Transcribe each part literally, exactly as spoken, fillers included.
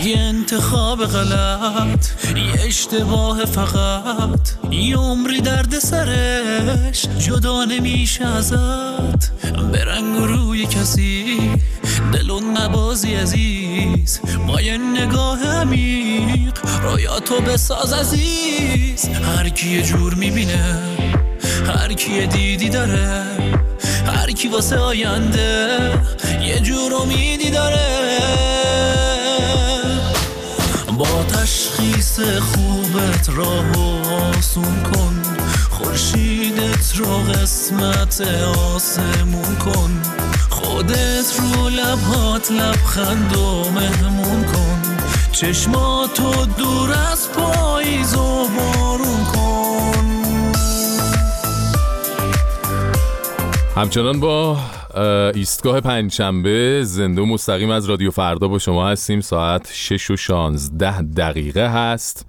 یه انتخاب غلط، یه اشتباه فقط، یه عمری درد سرش جدا نمیشه ازت. به رنگ روی کسی دلون نبازی عزیز، با یه نگاه عمیق رویاتو بساز عزیز. هر کی یه جور میبینه، هر کی یه دیدی داره، هر کی واسه آینده یه جور امیدی داره. با تشخیص خوبت راهو آسون کن، خورشیدت رو قسمت آسمون کن، خودت رو لبهات لبخند و مهمون کن، چشماتو دور از پاییز و بارون کن. همچنان با ایستگاه پنجشنبه زنده و مستقیم از رادیو فردا با شما هستیم. ساعت شش و شانزده دقیقه هست.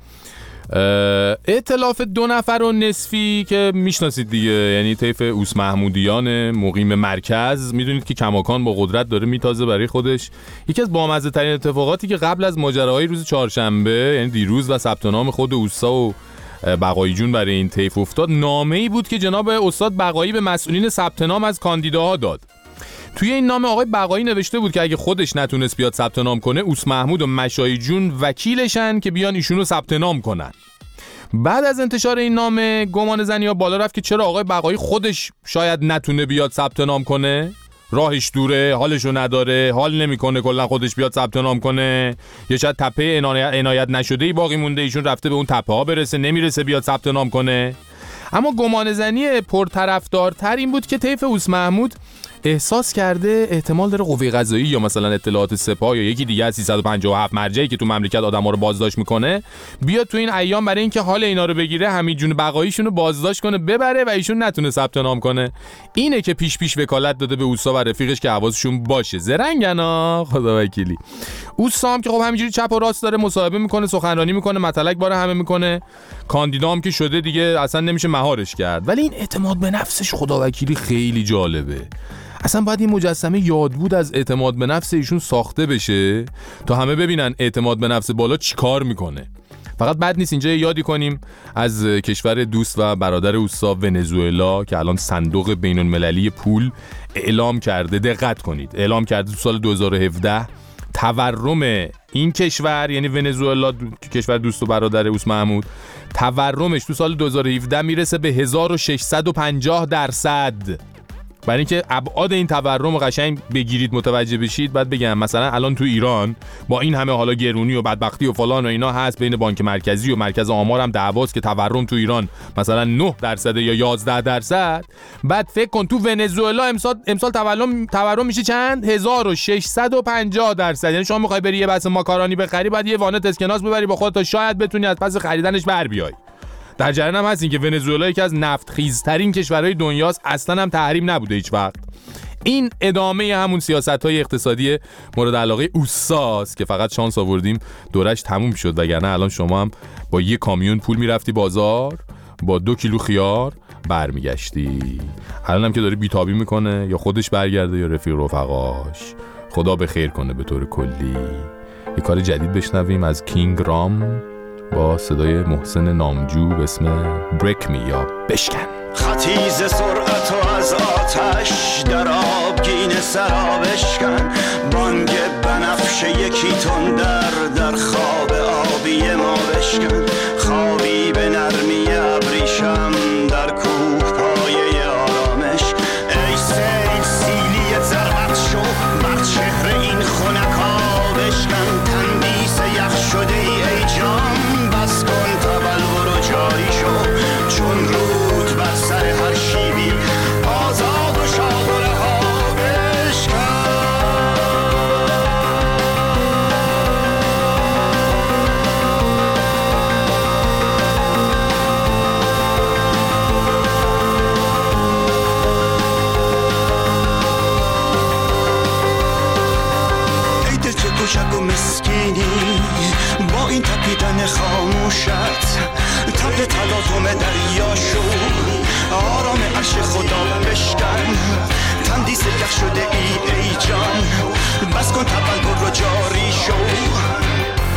ائتلاف دو نفر و نصفی که میشناسید دیگه، یعنی طیف اوس محمودیان مقیم مرکز، میدونید که کماکان با قدرت داره میتازه برای خودش. یکی از بامزه ترین اتفاقاتی که قبل از ماجراهای روز چهارشنبه، یعنی دیروز، و ثبت نام خود اوسا و بقایی جون برای این طیف افتاد، نامه‌ای بود که جناب استاد بقایی به مسئولین ثبت نام از کاندیداها داد. توی این نامه آقای بقایی نوشته بود که اگه خودش نتونست بیاد ثبت نام کنه، اوس محمود و مشایی جون وکیلشن که بیان ایشونو ثبت نام کنن. بعد از انتشار این نامه گمان زنی‌ها بالا رفت که چرا آقای بقایی خودش شاید نتونه بیاد ثبت نام کنه، راهش دوره، حالشو نداره، حال نمیکنه کلا خودش بیاد ثبت نام کنه، یا شاید تپه عنایت نشده‌ای باقی مونده، ایشون رفته به اون تپه ها برسه، نمیرسه بیاد ثبت نام کنه. اما گمان زنی پرطرفدارتر این بود که طیف اوس محمود احساس کرده احتمال داره قوه قضاییه یا مثلا اطلاعات سپاه یا یکی دیگه از سیصد و پنجاه و هفت مرجعی که تو مملکت آدم‌ها رو بازداشت میکنه بیاد تو این ایام برای اینکه حال اینا رو بگیره، حمید جون بقاییشون رو بازداشت کنه ببره و ایشون نتونه ثبت نام کنه. اینه که پیش پیش وکالت داده به اوسا و رفیقش که حواسشون باشه. زرنگنا خدا وکیلی. اوسا هم که خب همینجوری چپ و راست داره مصاحبه میکنه، سخنرانی میکنه، مطلق باره همه میکنه، کاندیدام که شده دیگه اصلا نمیشه مهارش کرد. ولی این اعتماد به نفسش خدا وکیلی خیلی جالبه. اصلا باید این مجسمه یاد بود از اعتماد به نفس ایشون ساخته بشه تا همه ببینن اعتماد به نفس بالا چی کار میکنه. فقط بد نیست اینجا یادی کنیم از کشور دوست و برادر اوسا، ونزوئلا، که الان صندوق بین المللی پول اعلام کرده، دقت کنید، اعلام کرده تو سال دو هزار و هفده تورم این کشور، یعنی ونزوئلا کشور دوست و برادر اوس محمود، تورمش تو سال دو هزار و هفده میرسه به هزار و ششصد و پنجاه درصد. برای اینکه ابعاد این تورم قشنگ بگیرید متوجه بشید، بعد بگم مثلا الان تو ایران با این همه حالا گرونی و بدبختی و فلان و اینا هست، بین بانک مرکزی و مرکز آمار هم دعواست که تورم تو ایران مثلا نه درصد یا یازده درصد. بعد فکر کن تو ونزوئلا امسال امسال تورم تورم میشه چند؟ هزار و ششصد و پنجاه درصد. یعنی شما میخوای بری یه بسته ماکارونی بخری، بعد یه وانت اسکناس ببری با خودت تا شاید بتونی از پس خریدنش بر بیای. در جریان هم هستین که ونزوئلا یکی از نفت خیزترین کشورهای دنیاست، اصلا هم تحریم نبوده هیچ وقت. این ادامه همون سیاست‌های اقتصادی مورد علاقه اوساست که فقط شانس آوردیم دورش تموم شد، وگرنه الان شما هم با یه کامیون پول میرفتی بازار، با دو کیلو خیار برمیگشتی. الان هم که داره بیتابی میکنه، یا خودش برگرده یا رفیق رفقاش. خدا به خیر کنه. به طور کلی یه کار جدید بشنویم از کینگ رام با صدای محسن نامجو به اسم بریک می یا بشکن. خطیز سرعت و از آتش در آبگین سرا بشکن، بانگ بنفش یکی تون در در خواب آبی ما بشکن، خوابی به نرمی ابریشم در کوه پایه آرامش. ای سیل سیلی زربت شو بر چهره این خونکا بشکن، تندیس یخ شده ای ای جان بس کن تبلور و جاری شو، چون رود بر سر هر شیبی آزاد و شاد و رها بشکن. ای دل چه کوچک و مسکینی با این تپیدن خاموشت، تب تلاطم دریا شو آرام عرش خدا بشکن، تندیس یخ شده ای ای جان بس کن تبلور رو جاری شو.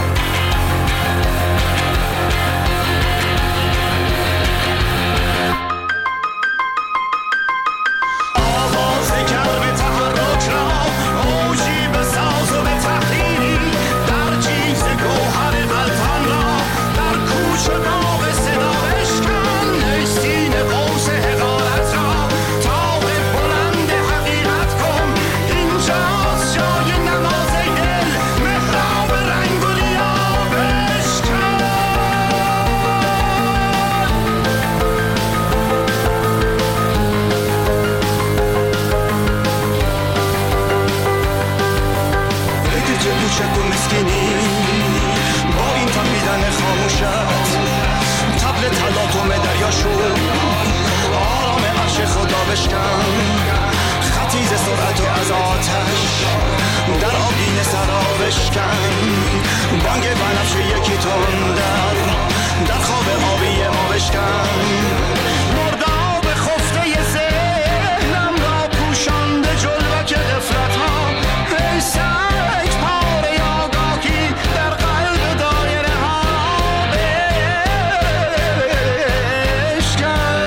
کوچک و مسکینی با این تپیدن خاموشت طبل تلاطم دریا شد آرام عرش خدا بشکن خطیز سرعت و از آتش در آبین سرا بشکن بانگ بنفش یکی تون در در خواب آبی ما بشکن مرداب خفته ذهنم را پوشانده جلوک غفلت ها ای سگ پاره آگاهی در قلب دایره ها بشکن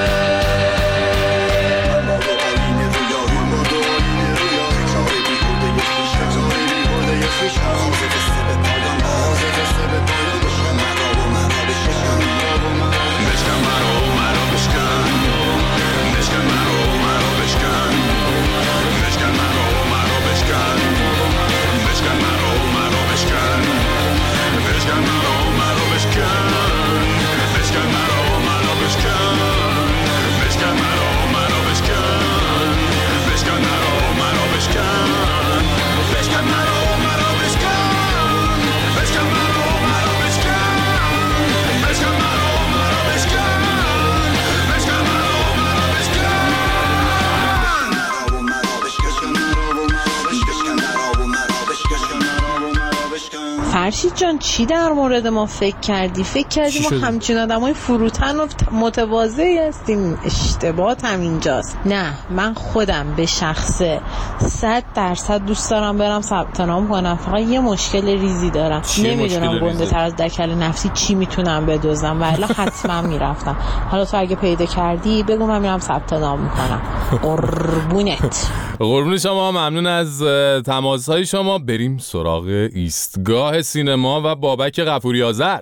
فرشید جان چی در مورد ما فکر کردی؟ فکر کردی ما همچین آدمای فروتن و متواضعی هستیم؟ اشتباهت هم اینجاست. نه، من خودم به شخصه صد درصد دوست دارم برم ثبت نام کنم، فقط یه مشکل ریزی دارم، نمیدونم گنده تر از دکل نفتی چی میتونم بدزدم و الا حتما میرفتم. حالا تو اگه پیدا کردی بگو من میرم ثبت نام میکنم. قربونت. قربون شما، ممنون از تماسهای شما. بریم سراغ ایستگاه سینما و بابک غفوری آذر.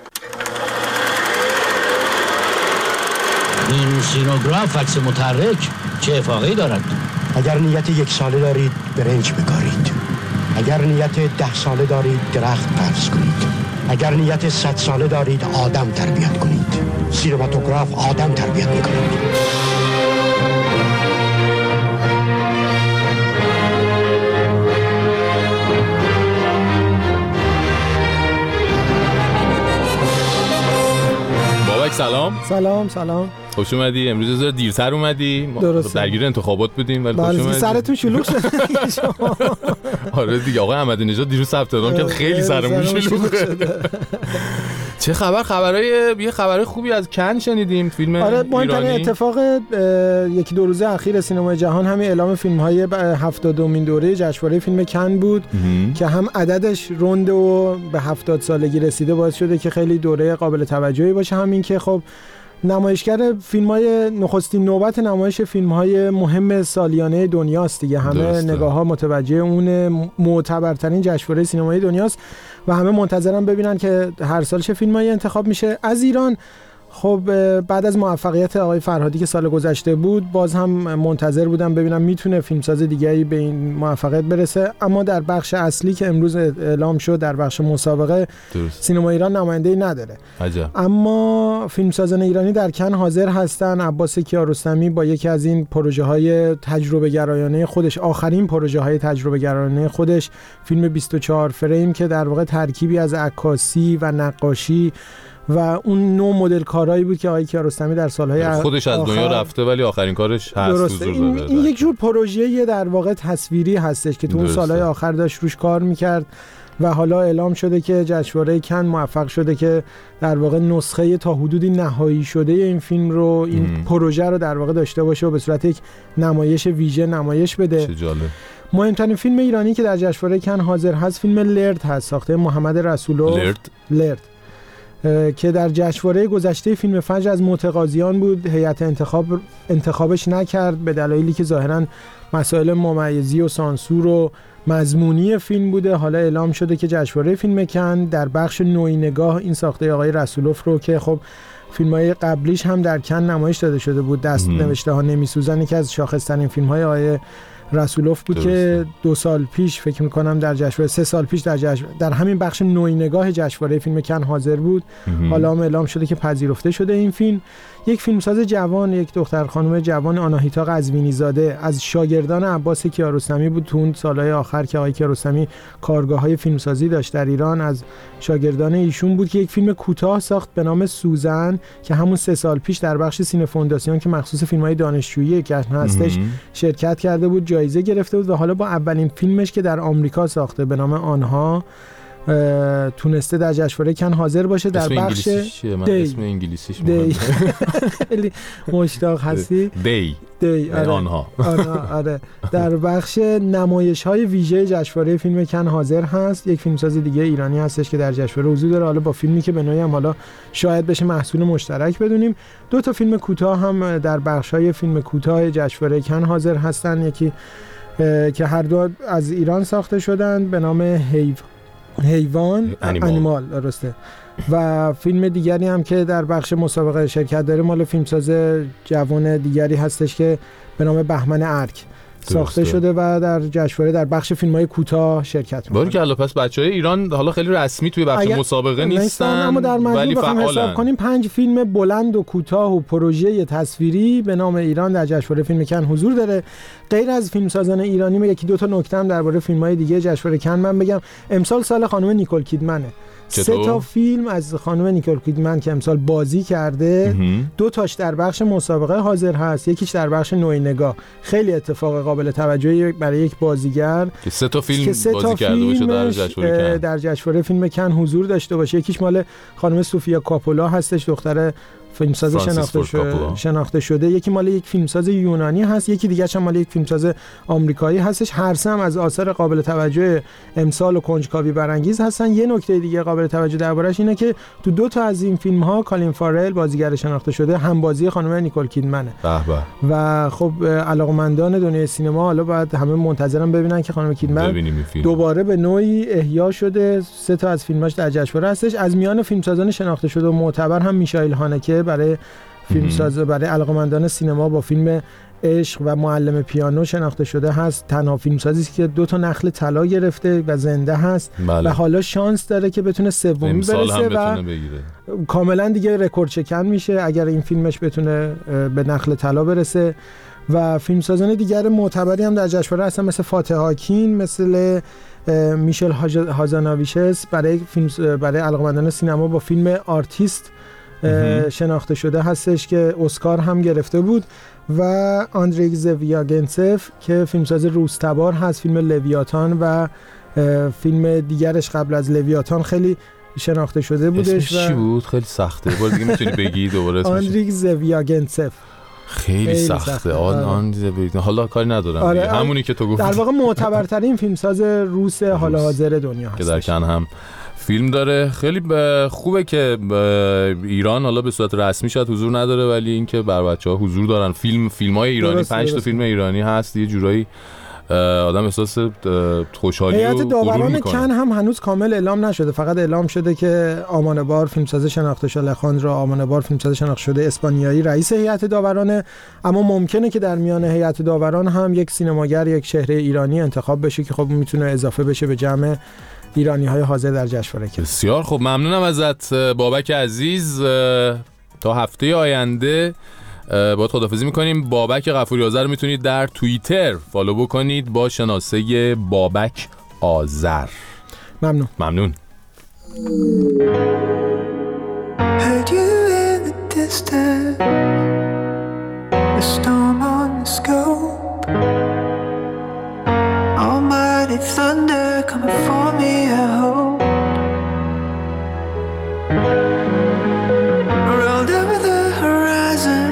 این سینوگراف عکس متحرک چه افاقه‌ای دارد؟ اگر نیت یک ساله دارید برنج بکارید، اگر نیت ده ساله دارید درخت قرض کنید، اگر نیت صد ساله دارید آدم تربیت کنید. سینماتوگراف آدم تربیت میکنید. سلام. سلام سلام. خوش اومدی. امروز از دیرتر اومدی. درسته. درگیر انتخابات بودیم ولی خوش اومدی. سرتون شلوغ شد. آره دیگه، آقای احمدی نژاد دیروز ثبت نام کرد، خیلی سرمون شلوغ شد. چه خبر؟ خبرای یه خبرای خوبی از کن شنیدیم، فیلم آره، ایرانی. مهمترین اتفاق یکی دو روزه اخیر سینمای جهان همین اعلام فیلم‌های هفتادمین دوره جشنواره فیلم کن بود که هم عددش رند و به هفتاد سالگی رسیده باعث شده که خیلی دوره قابل توجهی باشه. همین که خب نمایشگر فیلم‌های نخستین نوبت نمایش فیلم‌های مهم سالیانه دنیاست دیگه، همه نگاه‌ها متوجه اون معتبرترین جشنواره سینمایی دنیاست و همه منتظرن ببینن که هر سال چه فیلمایی انتخاب میشه. از ایران خب بعد از موفقیت آقای فرهادی که سال گذشته بود، باز هم منتظر بودم ببینم میتونه فیلمساز دیگری به این موفقیت برسه، اما در بخش اصلی که امروز اعلام شد، در بخش مسابقه، درست. سینما ایران نماینده‌ای نداره. عجب. اما فیلمسازان ایرانی در کن حاضر هستن. عباس کیارستمی با یکی از این پروژه‌های تجربه گرایانه خودش، آخرین پروژه‌های تجربه گرایانه خودش، فیلم بیست و چهار فریم که در واقع ترکیبی از عکاسی و نقاشی و اون نوع مدل کارایی بود که آقای کیارستمی در سالهای خودش از دنیا رفته ولی آخرین کارش هست. درسته. این, این یک جور پروژه در واقع تصویری هستش که تو اون سالهای آخر داشت روش کار میکرد و حالا اعلام شده که جشنواره کن موفق شده که در واقع نسخه تا حدودی نهایی شده این فیلم رو، این ام. پروژه رو در واقع داشته باشه و به صورت یک نمایش ویژه نمایش بده. چه جالب. مهمترین فیلم ایرانی که در جشنواره کن حاضر هست فیلم لرد هست، ساخته محمد رسولوف. لرد. لرد که در جشنواره گذشته فیلم فجر از متقاضیان بود. هیئت انتخاب انتخابش نکرد به دلایلی که ظاهراً مسائل ممیزی و سانسور و مضمونی فیلم بوده. حالا اعلام شده که جشنواره فیلم کن در بخش نوعی نگاه این ساخته آقای رسولوف رو که خب فیلم‌های قبلیش هم در کن نمایش داده شده بود، دست نوشته ها نمیسوزن، که از شاخص‌ترین فیلم‌های آقای رسولوف بود درسته. که دو سال پیش فکر میکنم در جشنواره سه سال پیش در جشن در همین بخش نوینگاه جشنواره فیلم کن حاضر بود. حالا هم اعلام شده که پذیرفته شده این فیلم. یک فیلمساز جوان، یک دختر خانم جوان، آناهیتا قزوینی زاده، از شاگردان عباس کیارستمی بود تو اون سالهای آخر که آقای کیارستمی کارگاه‌های فیلمسازی داشت در ایران. از شاگردان ایشون بود که یک فیلم کوتاه ساخت به نام سوزن که همون سه سال پیش در بخش سینه فونداسیون که مخصوص فیلم‌های دانشجویی جشن هستش شرکت کرده بود، جایزه گرفته بود و حالا با اولین فیلمش که در آمریکا ساخته به نام آنها تونسته در جشنواره کن حاضر باشه. در بخش دی اسم انگلیسیش دی خیلی مشتاق هستی دی دی آره. آنها آره آره در بخش نمایش‌های ویژه جشنواره فیلم کن حاضر هست. یک فیلمساز دیگه ایرانی هستش که در جشنواره حضور داره، حالا با فیلمی که به نوعی هم حالا شاید بشه محصول مشترک بدونیم. دو تا فیلم کوتاه هم در بخش‌های فیلم کوتاه جشنواره کن حاضر هستن، یکی که هر دو از ایران ساخته شدن به نام هیو حیوان انیمال درسته، و فیلم دیگری هم که در بخش مسابقه شرکت داره مال فیلمساز جوان دیگری هستش که به نام بهمن ارک ساخته شده و در جشنواره در بخش فیلم‌های کوتاه شرکت می‌کنه. باری که علاوه پس بچه‌های ایران حالا خیلی رسمی توی بخش مسابقه نیستن، اما در مجموع بخوام حساب کنیم پنج فیلم بلند و کوتاه و پروژه تصویری به نام ایران در جشنواره فیلم کن حضور داره. غیر از فیلمسازان ایرانی من یکی دو تا نکته هم درباره فیلم‌های دیگه جشنواره کن من بگم. امسال سال خانم نیکول کیدمنه. سه تا فیلم از خانم نیکول کیدمن که امسال بازی کرده، دو تاش در بخش مسابقه حاضر هست، یکیش در بخش نوینگاه. خیلی اتفاق قابل توجهی برای یک بازیگر که سه تا فیلم سه بازی تا کرده باشه در جشنواره در جشنواره فیلم کن حضور داشته باشه. یکیش مال خانم سوفیا کاپولا هستش، دختر فیلمساز شناخته شده. شناخته شده یکی مال یک فیلمساز یونانی هست، یکی دیگه هم مال یک فیلمساز آمریکایی هستش. هر سه هم از آثار قابل توجه امسال و کنجکاوی برانگیز هستن. یه نکته دیگه قابل توجه دربارش اینه که تو دو تا از این فیلم ها کالین فارل بازیگر شناخته شده هم بازی خانم نیکول کیدمنه. به به. و خب علاقمندان دنیای سینما حالا باید همه منتظرن ببینن که خانم کیدمن دوباره به نوعی احیا شده. سه تا از فیلماش در جشنواره هستش. از میان فیلمسازان شناخته شده و معتبر هم میشائیل هانکه برای فیلمساز برای علاقمندان سینما با فیلم عشق و معلم پیانو شناخته شده هست. تنها فیلمسازی که دو تا نخل طلا گرفته و زنده هست. بله. و حالا شانس داره که بتونه سومی برسه و کاملا دیگه رکورد شکن میشه اگر این فیلمش بتونه به نخل طلا برسه. و فیلمسازان دیگر معتبری هم در جشنواره هستن مثل فاتح آکین، مثل میشل هازاناویچس برای فیلم برای علاقمندان سینما با فیلم آرتیست شناخته شده هستش که اسکار هم گرفته بود. و آندری زویاگنسف که فیلمساز روزتبار هست، فیلم لویاتان و فیلم دیگرش قبل از لویاتان خیلی شناخته شده بودش. اسمش چی بود؟ خیلی سخته، باز دیگه میتونی بگی دوباره اسمش؟ آندری زویاگنسف. خیلی, خیلی سخته, سخته. آن آن حالا کاری ندارم. آره همونی که تو گفتی. در واقع معتبرترین فیلمساز روس حال حاضر دنیا هست که در کن هم فیلم داره. خیلی خوبه که ایران حالا به صورت رسمی شاید حضور نداره ولی اینکه بر بچه‌ها حضور دارن. فیلم فیلم‌های ایرانی پنج تا فیلم ایرانی هست، یه جورایی آدم احساس خوشحالی و غرور میکنه. هیئت داوران کن هم هنوز کامل اعلام نشده، فقط اعلام شده که آمان بار فیلمساز شناخته شده الخاندرو آمان بار فیلمساز شناخته شده اسپانیایی رئیس هیئت داورانه، اما ممکنه که در میان هیئت داوران هم یک سینماگر یک چهره ایرانی انتخاب بشه که خب میتونه اضافه بشه به جمع ایرانی های حاضر در جشنواره. بسیار خب، ممنونم ازت بابک عزیز. تا هفته آینده باید خداحافظی میکنیم. بابک غفوری آذر رو میتونید در توییتر فالو بکنید با شناسه بابک آذر. ممنون ممنون. Heard you in the distance, the storm on the scope, almighty thunder coming for me, I hope. Rolled over the horizon,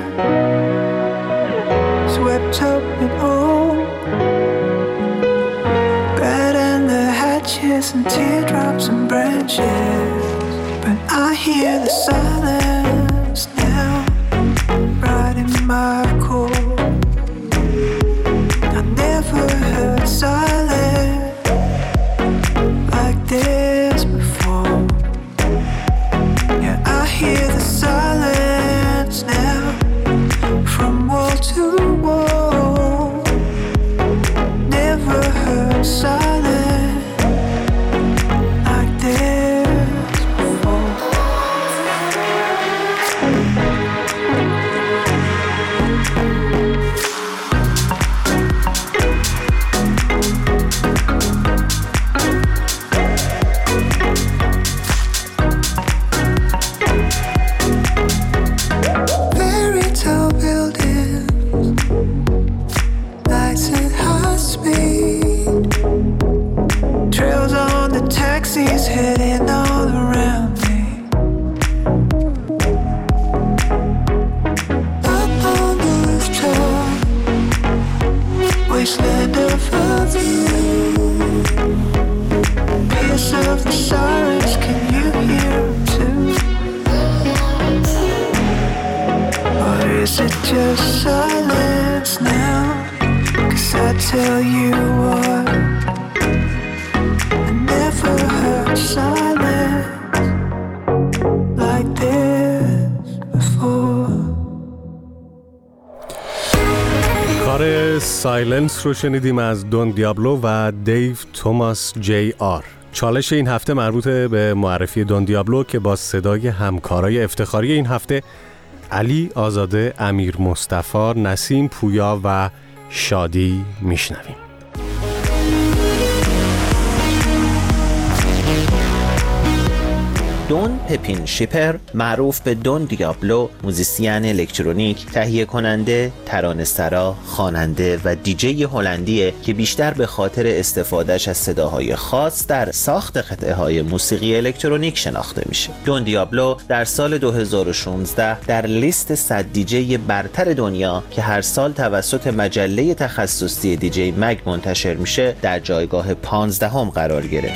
swept up in all, battened the hatches and teardrops and branches. But I hear the silence now, right in my core. I never heard silence like this before. Yeah, I hear the silence now, from wall to wall. taxis heading all around me. Up on the rooftop, wasteland of a view. Pierce of the sirens, can you hear them too? Or is it just silence now? 'Cause I tell you what, I never heard silence like this before. کار سایلنس رو شنیدیم از دون دیابلو و دیو توماس جی آر. چالش این هفته مربوط به معرفی دون دیابلو که با صدای همکارای افتخاری این هفته علی آزاده، امیر مصطفی، نسیم پویا و شادی میشنویم. دون پپین شیپر، معروف به دون دیابلو، موزیسین الکترونیک، تهیه کننده، ترانه‌سرا، خواننده و دیجی هلندیه که بیشتر به خاطر استفادهش از صداهای خاص در ساخت قطعه‌های موسیقی الکترونیک شناخته میشه. دون دیابلو در سال دو هزار و شانزده در لیست صد دیجی برتر دنیا که هر سال توسط مجله تخصصی دیجی مگ منتشر میشه در جایگاه پانزدهم قرار گرفت.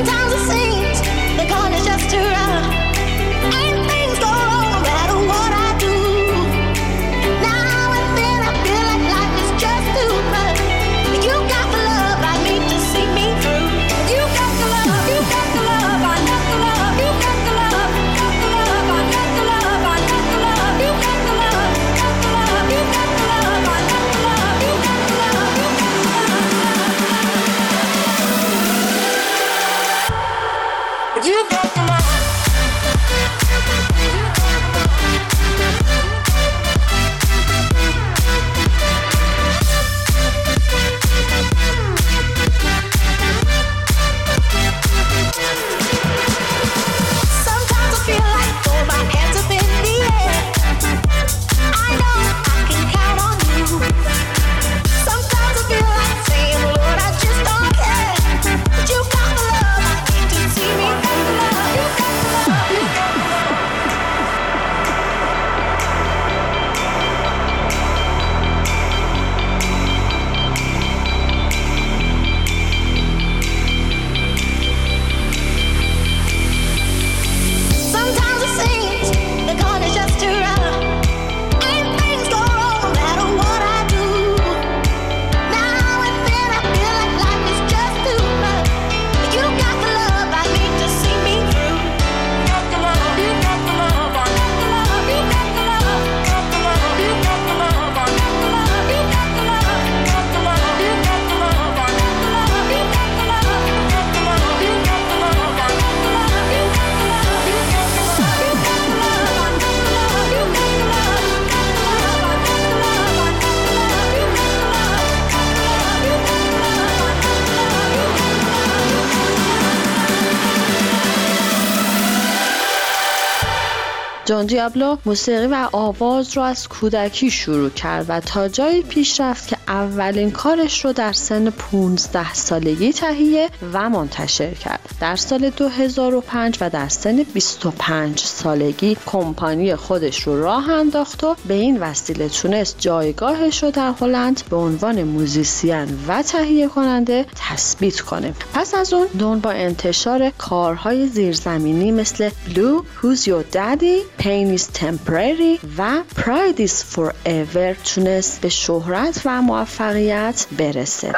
دون دیابلو موسیقی و آواز رو از کودکی شروع کرد و تا جایی پیش رفت که اولین کارش رو در سن پانزده سالگی تهیه و منتشر کرد. در سال دو هزار و پنج و در سن بیست و پنج سالگی کمپانی خودش رو راه انداخت و به این وسیله تونست جایگاهش رو در هلند به عنوان موزیسین و تهیه کننده تثبیت کنه. پس از اون دون با انتشار کارهای زیرزمینی مثل Blue, Who's Your Daddy, Pain is Temporary و Pride is Forever تونست به شهرت و موفقیت برسه.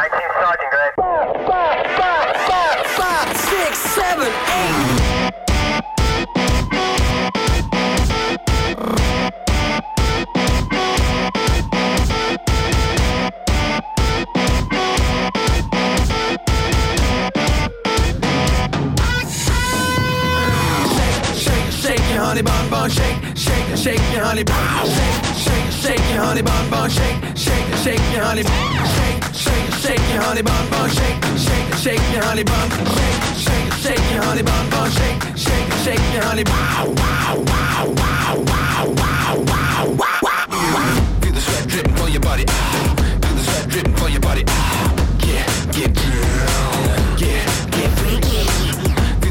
Honey bun bun shake, shake, shake your honey bun, shake, shake, shake your honey bun bun, shake, shake, shake your honey, shake, shake, shake your honey bun bun, shake, shake, shake your honey bun, shake, shake, shake your honey bun bun, shake, shake, shake your honey, wow, wow, wow, wow, wow, wow, wow, wow, wow. Feel the sweat dripping for your body, feel the sweat dripping for your body, yeah, get down, yeah, get freaky.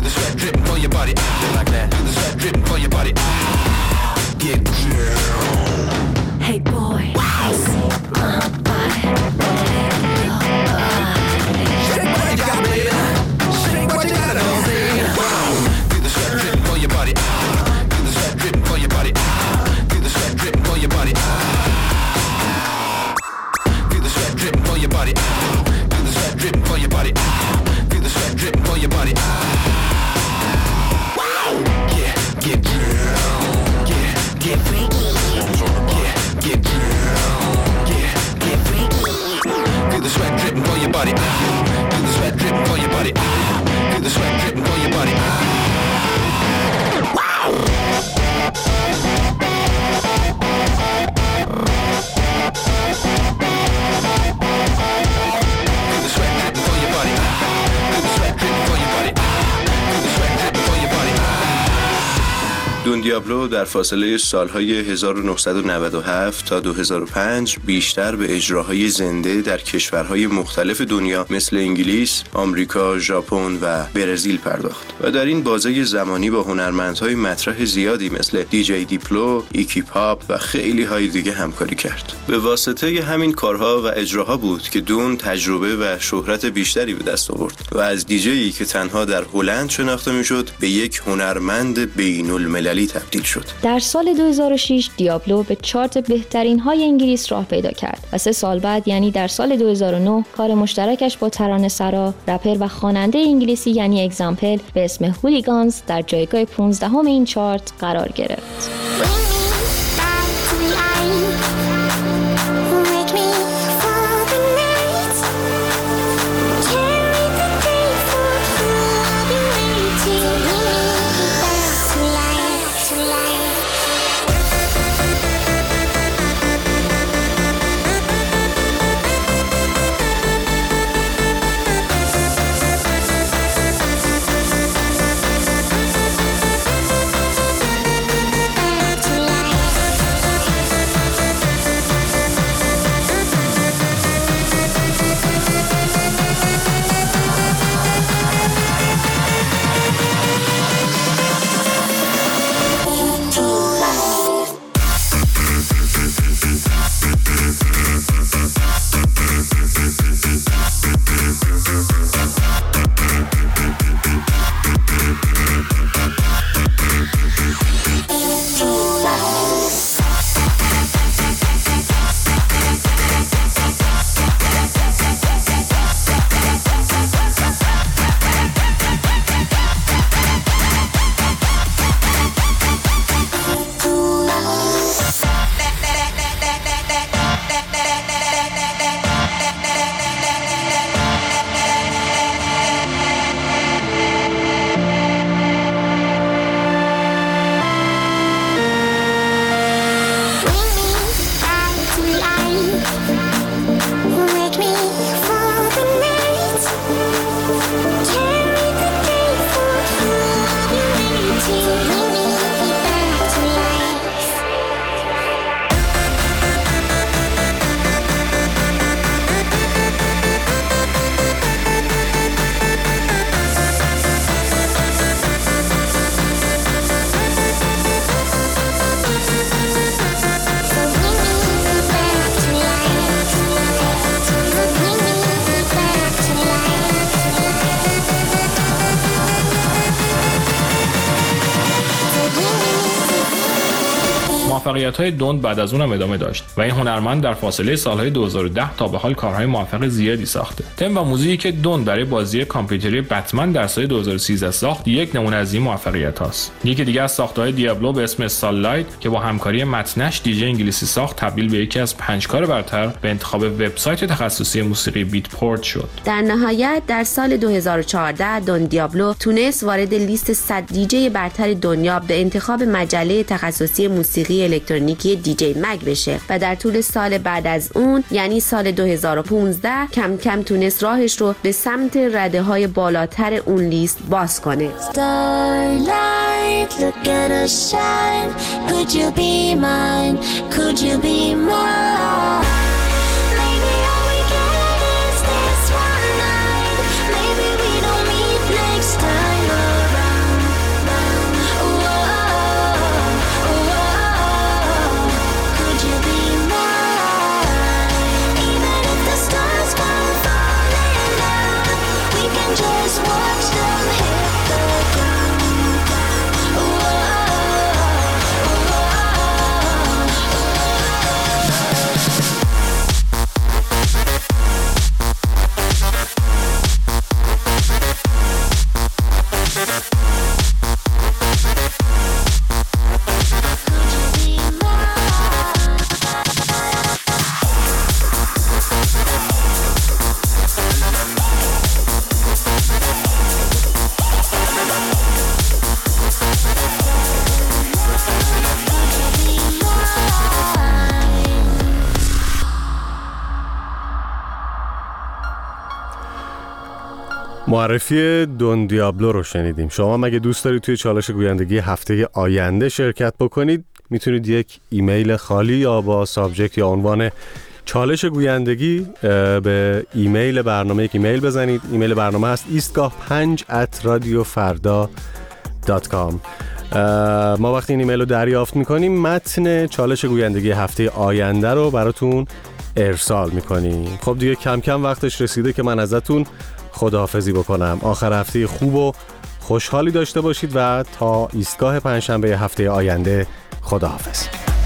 دون دیابلو در فاصله سالهای هزار و نهصد و نود و هفت تا دو هزار و پنج بیشتر به اجراهای زنده در کشورهای مختلف دنیا مثل انگلیس، آمریکا، ژاپن و برزیل پرداخت و در این بازه زمانی با هنرمندهای مطرح زیادی مثل دیجی دیپلو، ایکی پاپ و خیلی های دیگه همکاری کرد. به واسطه همین کارها و اجراها بود که دون تجربه و شهرت بیشتری به دست آورد و از دیجیی که تنها در هلند شناخته میشد به یک هنرمند بین المللی تبدیل شد. در سال دو هزار و شش دیابلو به چارت بهترین های انگلیس راه پیدا کرد و سه سال بعد یعنی در سال دو هزار و نه کار مشترکش با ترانه‌سرا، رپر و خواننده انگلیسی یعنی اگزامپل به اسم هولیگانز در جایگاه پانزدهم این چارت قرار گرفت. موفقیت‌های دون بعد از اونم ادامه داشت و این هنرمند در فاصله سالهای دو هزار و ده تا به حال کارهای موفق زیادی ساخته. تم و موزیکی که دون برای بازی کامپیوتری بتمن در سال دو هزار و سیزده ساخت یک نمونه از این موفقیت‌هاست. یکی دیگه از ساخته‌های دیابلو به اسم سال‌لایت که با همکاری متنش دیجی انگلیسی ساخت تبدیل به یکی از پنج کار برتر به انتخاب وبسایت تخصصی موسیقی بیتپورت شد. در نهایت در سال دو هزار و چهارده دون دیابلو تونست وارد لیست صد دیجی برتر دنیا به انتخاب مجله تخصصی موسیقی الکترونیکی دیجی مگ بشه و در طول سال بعد از اون یعنی سال دو هزار و پانزده کم کم تونست راهش رو به سمت رده های بالاتر اون لیست باز کنه. Starlight, look at us shine. Could you be mine? Could you be mine? معرفی دون دیابلو رو شنیدیم. شما مگه دوست دارید توی چالش گویندگی هفته آینده شرکت بکنید؟ میتونید یک ایمیل خالی یا با سابجکت یا عنوان چالش گویندگی به ایمیل برنامه یک ایمیل بزنید. ایمیل برنامه هست ایستگاه پنج ات رادیو فردا دات کام. ما وقتی این ایمیل رو دریافت میکنیم متن چالش گویندگی هفته آینده رو براتون ارسال میکنیم. خب دیگه کم کم وقتش رسیده که من ازتون خداحافظی بکنم. آخر هفته خوب و خوشحالی داشته باشید و تا ایستگاه پنجشنبه هفته آینده خداحافظ.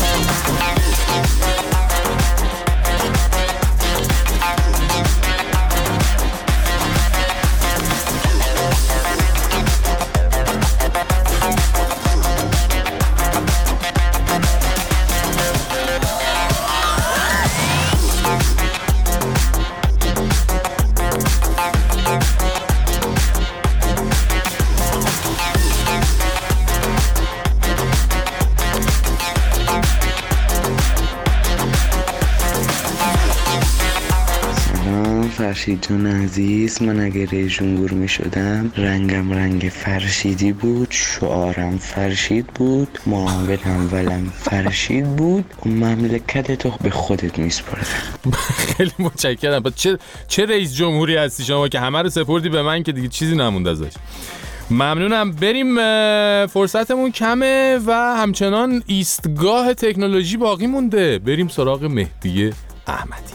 فرشید جون عزیز، من اگه ریژونگور می شدم رنگم رنگ فرشیدی بود، شعارم فرشید بود، معاملم ولم فرشید بود و مملکت تو به خودت می سپردم. خیلی متشکرم. چه چه رئیس جمهوری هستی شما که همه رو سپردی به من که دیگه چیزی نمونده ازش. ممنونم. بریم، فرصتمون کمه و همچنان ایستگاه تکنولوژی باقی مونده. بریم سراغ مهدی احمدی.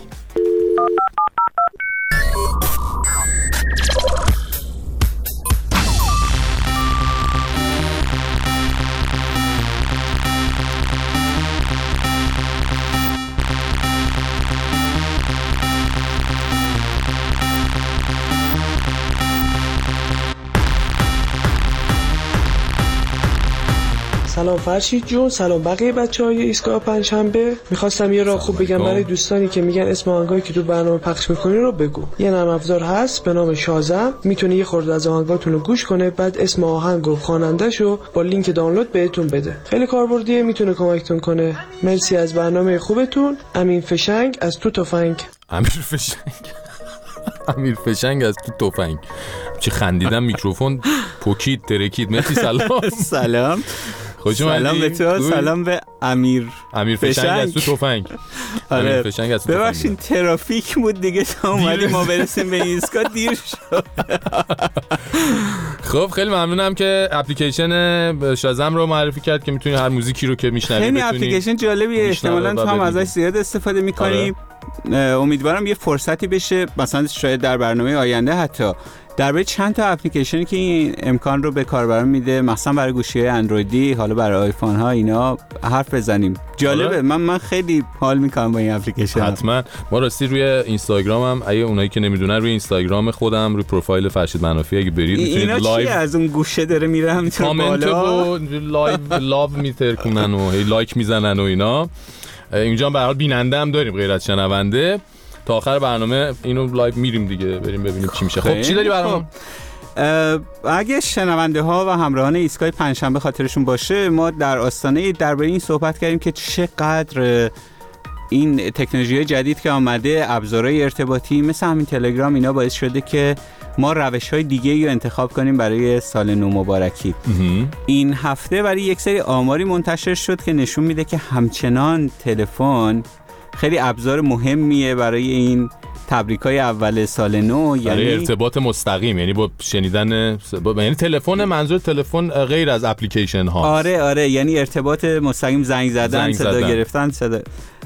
سلام فرشید جون، سلام بقیه بچه‌های ایستگاه پنجشنبه. میخواستم یه راه خوب بگم برای دوستانی که میگن اسم آهنگایی که تو برنامه پخش میکنی رو بگو. یه نرم افزار هست به نام شازم، میتونه یه خورده از آهنگاتون رو گوش کنه، بعد اسم آهنگ و خواننده‌شو با لینک دانلود بهتون بده. خیلی کاربردیه، میتونه کمکتون کنه. مرسی از برنامه خوبتون. امین فشنگ از تو تفنگ. امیر فشنگ امیر فشنگ از تو تفنگ. چه خندیدم، میکروفون پوکید ترکید. مرسی. سلام. سلام. سلام به تو، سلام به امیر امیر فشنگ از تو تفنگ. امیر فشنگ از تو تفنگ. ببخشید ترافیک بود دیگه، تا اومدیم ما برسیم به ایستگاه دیر شد. خب خیلی ممنونم که اپلیکیشن شازم رو معرفی کرد که میتونی هر موزیکی رو که میشنوی بتونی. خیلی اپلیکیشن جالبیه، احتمالاً تو هم ازش زیاد استفاده می‌کنی. امیدوارم یه فرصتی بشه مثلا شاید در برنامه آینده حتی درباره چند تا اپلیکیشنی که این امکان رو به کاربران میده، مثلا برای گوشی‌های اندرویدی، حالا برای آیفون ها، اینا حرف بزنیم. جالبه. من من خیلی حال میکنم با این اپلیکیشن. حتما. ما راستی روی اینستاگرامم، اگه اونایی که نمیدونن، روی اینستاگرام خودم روی پروفایل فرشید منافی اگه برید میتونید لایو از اون گوشه داره میره همینطور بالا و لایو لاو میترکونن و هی لایک میزنن و اینا. اینجا به هر حال بیننده هم داریم غیر از شنونده. تا آخر برنامه اینو لایو میریم دیگه، بریم ببینیم چی میشه. خب چی داری برامون؟ اگه شنونده ها و همراهان ایستگاه پنجشنبه خاطرشون باشه، ما در آستانه درباره این صحبت کردیم که چقدر این تکنولوژی جدید که آمده، ابزارهای ارتباطی مثل همین تلگرام، اینا باعث شده که ما روش‌های دیگه‌ای رو انتخاب کنیم برای سال نو مبارکی. این هفته برای یک سری آماری منتشر شد که نشون میده که همچنان تلفن خیلی ابزار مهمیه برای این تبریکای اول سال نو، برای یعنی ارتباط مستقیم، یعنی با شنیدن با... یعنی تلفن، منظور تلفن غیر از اپلیکیشن ها. آره آره، یعنی ارتباط مستقیم، زنگ زدن، زنگ صدا زدن. گرفتن صدا.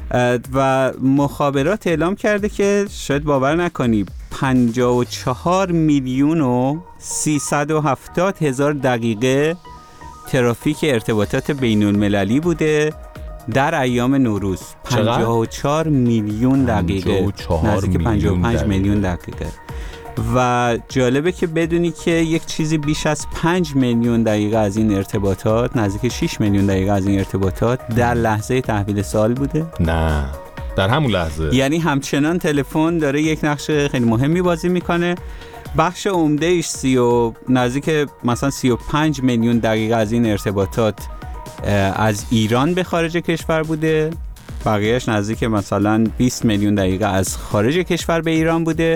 و مخابرات اعلام کرده که شاید باور نکنی پنجاه و چهار میلیون و سیصد و هفتاد هزار دقیقه ترافیک ارتباطات بین المللی بوده در ایام نوروز. پنجاه و چهار میلیون دقیقه، نزدیک پنجاه و پنج میلیون دقیقه. و جالبه که بدونی که یک چیزی بیش از پنج میلیون دقیقه از این ارتباطات، نزدیک شش میلیون دقیقه از این ارتباطات در لحظه تحویل سال بوده. نه، در همون لحظه. یعنی همچنان تلفن داره یک نقش خیلی مهمی بازی میکنه. بخش عمده ایش سی و نزدیک مثلا سی و پنج میلیون دقیقه از این ارتباطات از ایران به خارج کشور بوده، بقیهش نزدیک مثلا بیست میلیون دقیقه از خارج کشور به ایران بوده.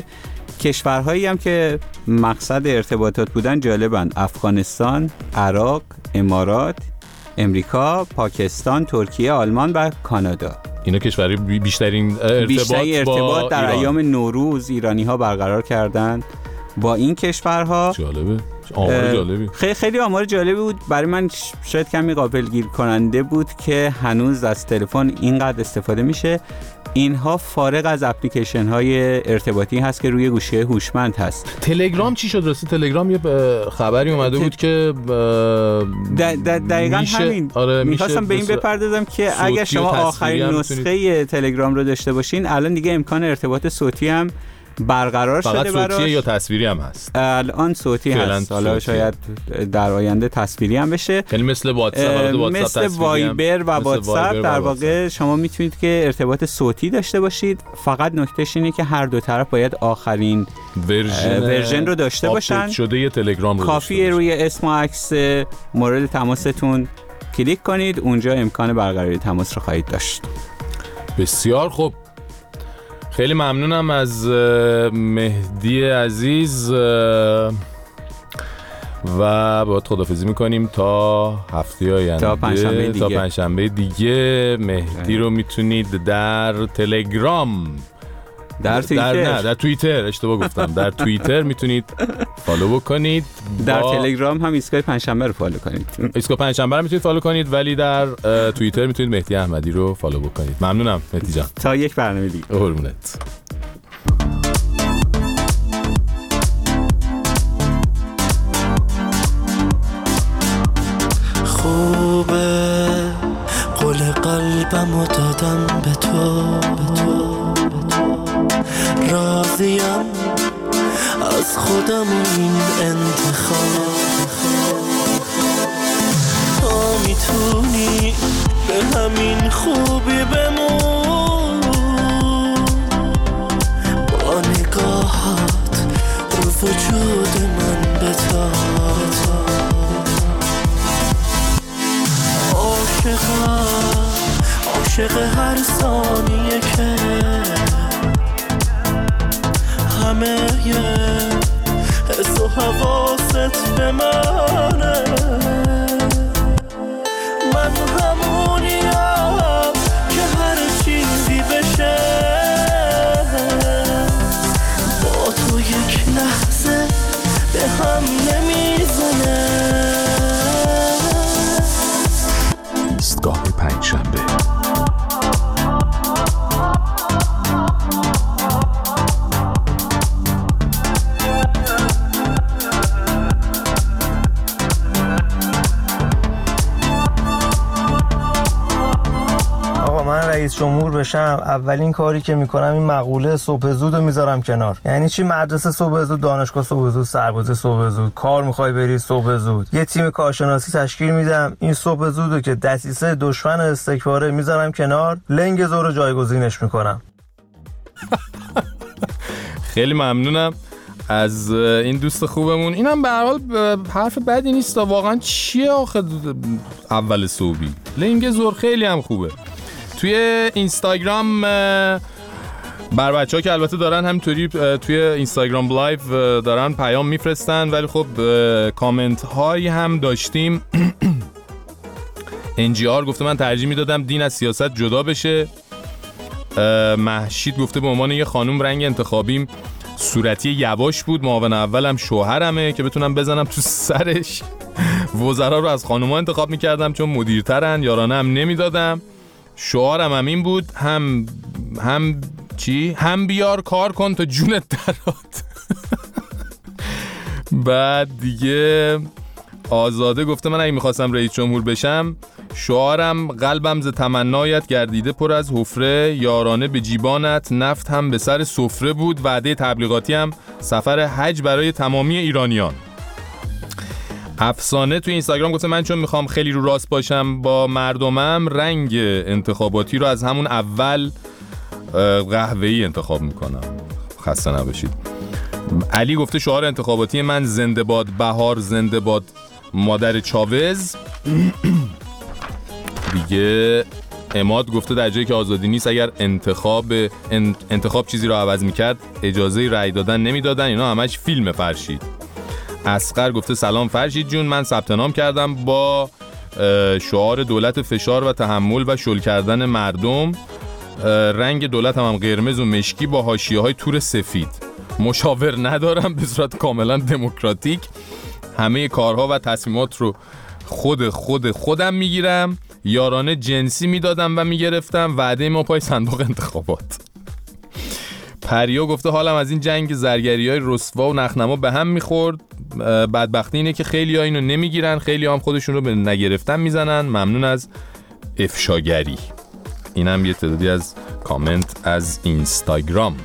کشورهایی هم که مقصد ارتباطات بودن جالبن: افغانستان، عراق، امارات، امریکا، پاکستان، ترکیه، آلمان و کانادا. اینا کشوری بیشترین ارتباط, بیشترین ارتباط در ایران. ایام نوروز ایرانی ها برقرار کردن با این کشورها. جالبه، آمار جالبی. خیلی خیلی آمار جالبی بود. برای من شاید کمی غافلگیر کننده بود که هنوز از تلفن اینقدر استفاده میشه. اینها فارغ از اپلیکیشن های ارتباطی هست که روی گوشی هوشمند هست. تلگرام چی شد؟ راستی تلگرام یه خبری اومده بود که دقیقاً همین. آره میخواستم به این بپردازم که اگر شما آخرین نسخه تلگرام رو داشته باشین، الان دیگه امکان ارتباط صوتی هم برقرار شده براش. فقط صوتیه یا تصویری هم هست؟ الان صوتی هست، حالا شاید در آینده تصویری هم بشه. یعنی مثل واتساپ، مثل وایبر و واتساپ در واقع شما میتونید که ارتباط صوتی داشته باشید. فقط نکتهش اینه که هر دو طرف باید آخرین ورژن, ورژن رو داشته باشن. شده یه تلگرام رو کافیه روی اسم و عکس مورد تماستون کلیک کنید، اونجا امکان برقراری تماس رو خواهید داشت. بسیار خوب. خیلی ممنونم از مهدی عزیز و باید خداحافظی میکنیم تا هفته آینده، تا پنجشنبه دیگه. تا پنجشنبه دیگه. مهدی رو میتونید در تلگرام، در توییتر در نه در توییتر اشتباه گفتم در توییتر میتونید فالو بکنید. در تلگرام هم ایستگاه پنجشنبه رو فالو کنید. ایستگاه پنجشنبه رو میتونید فالو کنید، ولی در توییتر میتونید مهدی احمدی رو فالو بکنید. ممنونم مهدی جان. تا یک برنامه دیگه. قربونت. خوبه قول قلبمو دادم به تو، راضیم از خودم و این انتخاب. تو میتونی به همین خوبی بمون، با نگاهات رو وجود من بتاب. عاشقم، عاشق هر ثانیه که همه یه حس و حواست به منه. من همونیم که هر چیزی بشه با تو یک لحظه به هم نمیزنه. ایستگاه پنجشنبه. رئیس جمهور بشم اولین کاری که میکنم این مقوله صبح زود رو میذارم کنار. یعنی چی؟ مدرسه صبح زود، دانشگاه صبح زود، سربازی صبح زود، کار میخوای بری صبح زود، یه تیم کارشناسی تشکیل میدم. این صبح زودو که دسیسه دشمن استکباره میذارم کنار، لنگ زور رو جایگزینش میکنم. خیلی ممنونم از این دوست خوبمون. اینم به هر حال حرف بدی نیست واقعا. چیه آخه اول صبحی لنگ زور؟ خیلی هم خوبه. توی اینستاگرام بر بچه‌ها که البته دارن همینطوری توی اینستاگرام لایو دارن پیام میفرستن، ولی خب کامنت هایی هم داشتیم. ان جی آر گفته من ترجیح میدادم دین از سیاست جدا بشه. مهشید گفته به عنوان یه خانوم رنگ انتخابیم صورتی یواش بود، معاون اولم شوهرمه که بتونم بزنم تو سرش. وزرا رو از خانوما انتخاب میکردم چون مدیرترن، یارانه هم نمیدادم. شعارم هم این بود، هم هم چی؟ هم بیار کار کن تا جونت درات. بعد دیگه آزاده گفته من اگه میخواستم رئیس جمهور بشم شعارم قلبم ز تمنایت گردیده پر از حفره، یارانه به جیبانت نفت هم به سر سفره بود. وعده تبلیغاتی هم سفر حج برای تمامی ایرانیان. افسانه توی اینستاگرام گفته من چون میخوام خیلی رو راست باشم با مردمم رنگ انتخاباتی رو از همون اول قهوه‌ای انتخاب میکنم. خسته نباشید. علی گفته شعار انتخاباتی من زنده باد بهار، زنده باد مادر چاوز. دیگه عماد گفته در جایی که آزادی نیست اگر انتخاب انتخاب چیزی رو عوض میکرد اجازه رأی دادن نمیدادن، اینا همش فیلم فرشید. اصغر گفته سلام فرشید جون، من ثبت نام کردم با شعار دولت فشار و تحمل و شل کردن مردم. رنگ دولت هم, هم قرمز و مشکی با حاشیه‌های تور سفید. مشاور ندارم، به صورت کاملا دموکراتیک همه کارها و تصمیمات رو خود خود خودم میگیرم. یارانه جنسی میدادم و میگرفتم. وعده ما پای صندوق انتخابات. پریا گفته حالم از این جنگ زرگری‌های رسوا و نخنما به هم میخورد. بدبختی اینه که خیلی ها اینو نمیگیرن، خیلی هم خودشون رو به نگرفتن میزنن. ممنون از افشاگری. اینم یه تعدادی از کامنت از اینستاگرام.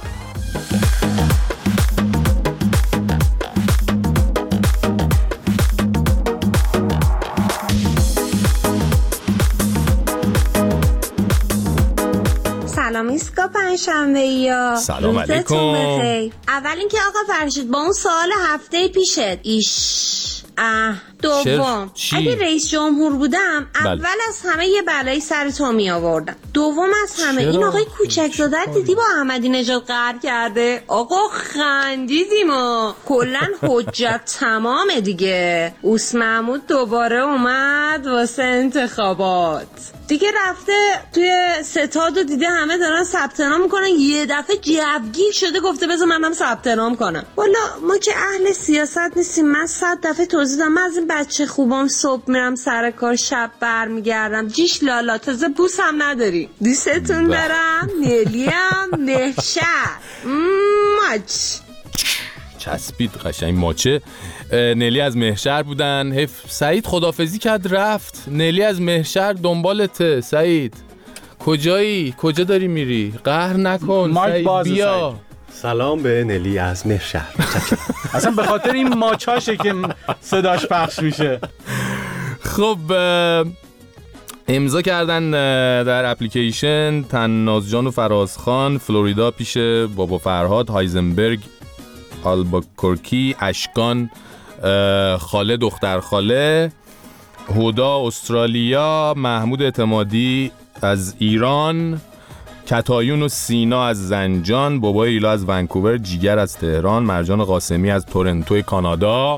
سلام ایسکا پنجشنبه یا سلام علیکم. اول اینکه آقا فرشید با اون سوال هفته پیشت ایش اه دوم اگه رئیس جمهور بودم بل. اول از همه یه بلایی سر تو می آوردم. دوم از همه چرا؟ این آقای کوچکزاده دیدی با احمدی نژاد قهر کرده؟ آقا خندیدیم و کلن حجت تمامه دیگه. اوس محمود دوباره اومد واسه انتخابات دیگه، رفته توی ستاد و دیده همه دارن ثبت نام میکنن، یه دفعه جوگیر شده گفته بذار منم ثبت نام کنم. والا ما که اهل سیاست نیستیم. من صد دفعه توضیح دادم، من از این بچه خوبام صبح میرم سر کار شب برمیگردم. جیش لالا تازه بوسم نداری. دوستتون دارم. نلیم مهشر ماچ چسبید قشنگ ماچه. نلی از مهشر بودن. حف سعید خدافزی کرد رفت. نلی از مهشر دنبالته. سعید کجایی؟ کجا داری میری؟ قهر نکن سعید بیا. سعید. سلام به نلی از مهشر. اصلا به خاطر این ماچاشه که صداش پخش میشه. خب امضا کردن در اپلیکیشن تنازجان و فرازخان، فلوریدا پیش بابا فرهاد، هایزنبرگ، آلباکورکی، اشکان، خاله دختر خاله، هدا استرالیا، محمود اعتمادی از ایران، کتایون و سینا از زنجان، بابای ایلا از ونکوور، جیگر از تهران، مرجان قاسمی از تورنتو کانادا،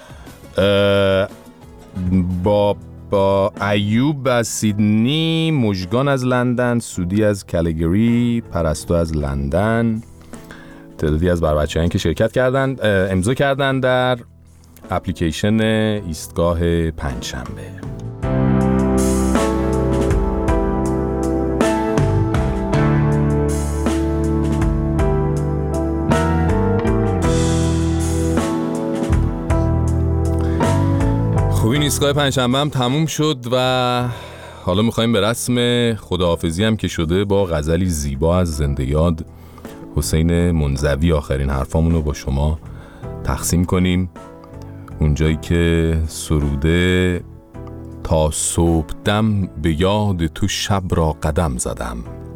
با با ایوب از سیدنی، مژگان از لندن، سودی از کالگری، پرستو از لندن. تعدادی از بربچه‌هایی که شرکت کردن امضا کردن در اپلیکیشن ایستگاه پنجشنبه. خوبی ایستگاه پنجشنبه هم تموم شد و حالا میخوایم به رسم خداحافظی هم که شده با غزلی زیبا از زنده یاد حسین منزوی آخرین حرفامون رو با شما تقسیم کنیم. اونجایی که سروده تا صبح دم به یاد تو شب را قدم زدم،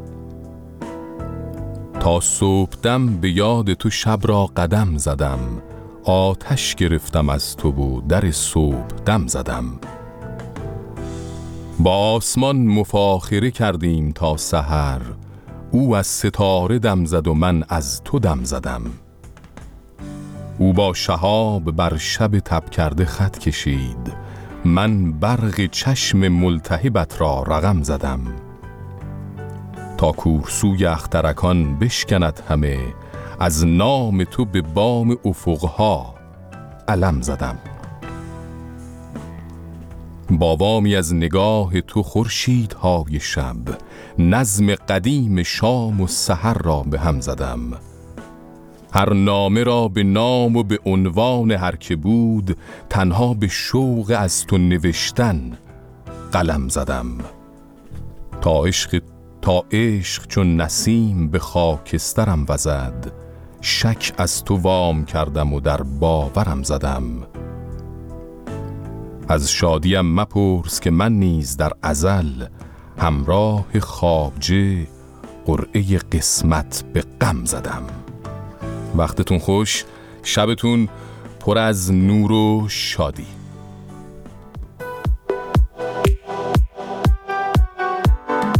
تا صبح دم به یاد تو شب را قدم زدم، آتش گرفتم از تو و در صبح دم زدم. با آسمان مفاخره کردیم تا سحر، او از ستاره دم زد و من از تو دم زدم. او با شهاب بر شب تب کرده خط کشید، من برق چشم ملتهبت را رقم زدم. تا کورسوی اخترکان بشکند همه، از نام تو به بام افقها علم زدم. با وامی از نگاه تو خورشیدهای شب، نظم قدیم شام و سحر را به هم زدم. هر نامه را به نام و به عنوان هر که بود، تنها به شوق از تو نوشتن قلم زدم. تا عشق تا عشق چون نسیم به خاکسترم وزد، شک از تو وام کردم و در باورم زدم. از شادیم مپرس که من نیز در ازل، همراه خوابجه قرعه قسمت به غم زدم. وقتتون خوش، شبتون پر از نور و شادی.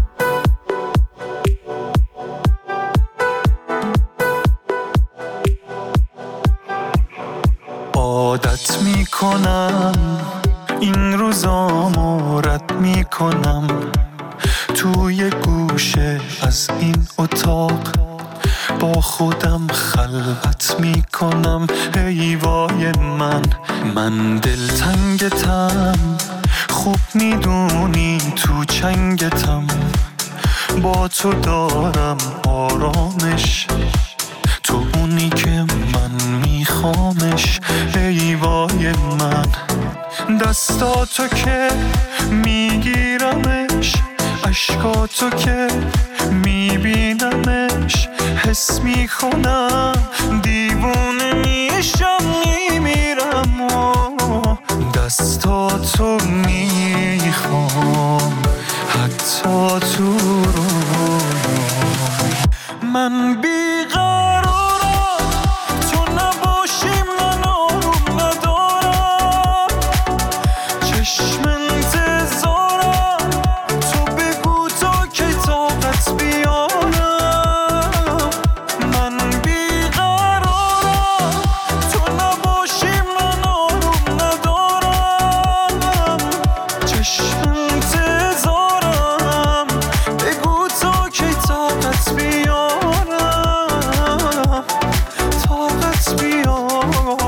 من این روزامو رد میکنم، توی گوشه از این اتاق با خودم خلوت میکنم. ای وای من من دلتنگتم، خوب میدونی تو چنگتم، با تو دارم آرامش، تو اونی که من میخوامش. ای وای من دستاتو که میگیرمش، عشقاتو که میبینمش، حس میکنم دیوونه میشم میمیرم و دستاتو میخوام حتی تو رویام. من بیقرارم تو نباشی من آروم ندارم، چشم انتظارم تو بگو تا که طاقت بیارم. من بیقرارم تو نباشی من آروم ندارم، چشم انتظارم بگو تا که طاقت بیارم، طاقت بیارم.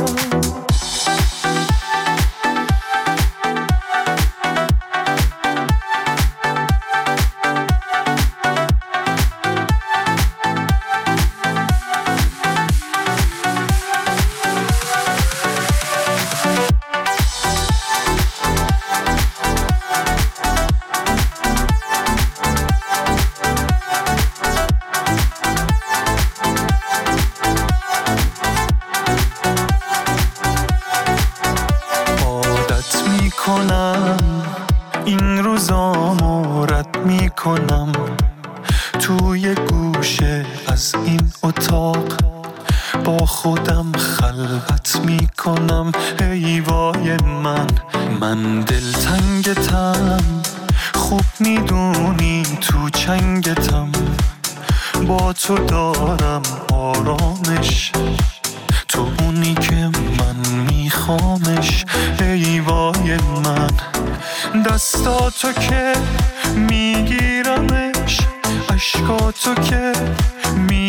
عادت میکنم این روزامو رد میکنم، توی گوشه از این اتاق با خودم خلوت میکنم. ای وای من من دلتنگتم، خوب میدونی تو چنگتم، با تو دارم آرامش، تو اونی که من میخوامش. ای وای من دستاتو که میگیرمش، عشقاتو که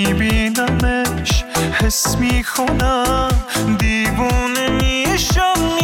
میبینمش، حس میکنم دیوونه میشم